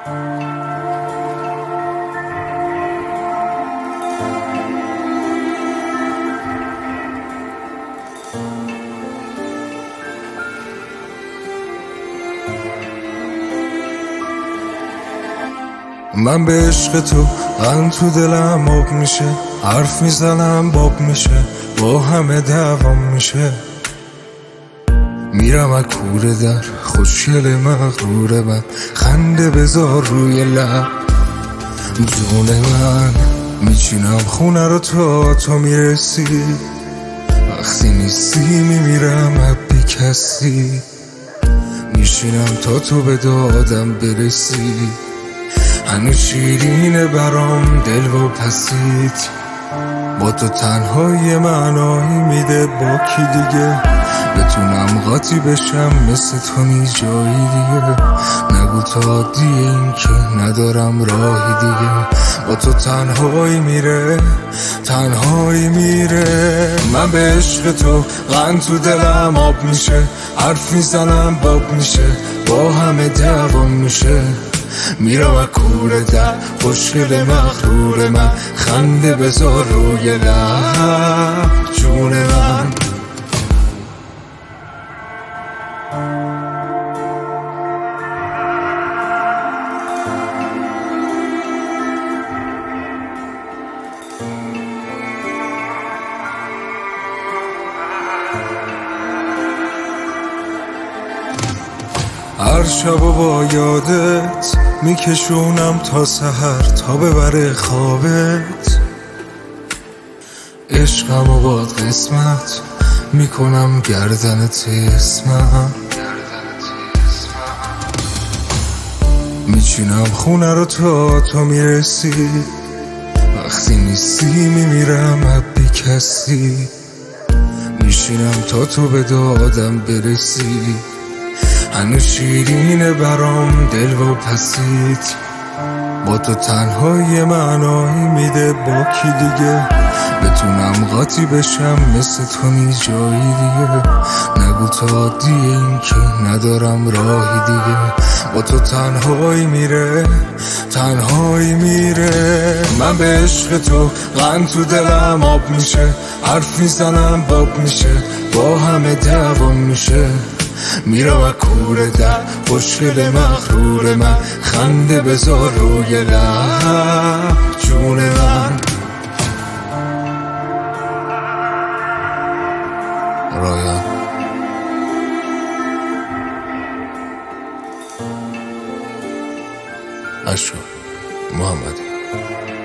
من به عشق تو غم تو دلم آب میشه، حرف میزنم باب میشه، با همه دوام میشه. میرم از کوره در خوشگل مغرور من، خنده بذار روی لب جون من. میچینم خونه رو تا تو میرسی، وقتی نیستی میمیرم از بی کسی. میشینم تا تو به دادم برسی، هنوز شیرینه برام دل و پسیت. با تو تنهای معنایی میده، با کی دیگه بتونم قاطی بشم مثل تو نی جایی دیگه. نگو تا عادیه این که ندارم راهی دیگه. با تو تنهایی میره، تنهایی میره. من به عشق تو غم تو دلم آب میشه، حرف میزنم باب میشه، با همه دوام میشه. میرم از کوره در خوشگل مغرور من، خنده بذار روی لب جون من. هر شب و با یادت میکشونم تا سحر، تا ببره خوابت. عشقم و باد قسمت میکنم گردنت اسمم. میچینم خونه رو تا تو میرسی، وقتی نیستی میمیرم از بی کسی. میشینم تا تو به دادم برسی، هنوز شیرینه برام دل و پسیت. با تو تنهای معنایی میده، با کی دیگه بتونم قاطی بشم مثل تو نی جایی دیگه. نگو تا عادیه این که ندارم راهی دیگه. با تو تنهایی میره، تنهایی میره. من به عشق تو غم تو دلم آب میشه، حرف میزنم باب میشه، با همه دوام میشه. میرم از کوره در خوشگل مغرور من، خنده بذار روی لب جون من. رایان اشو محمدی.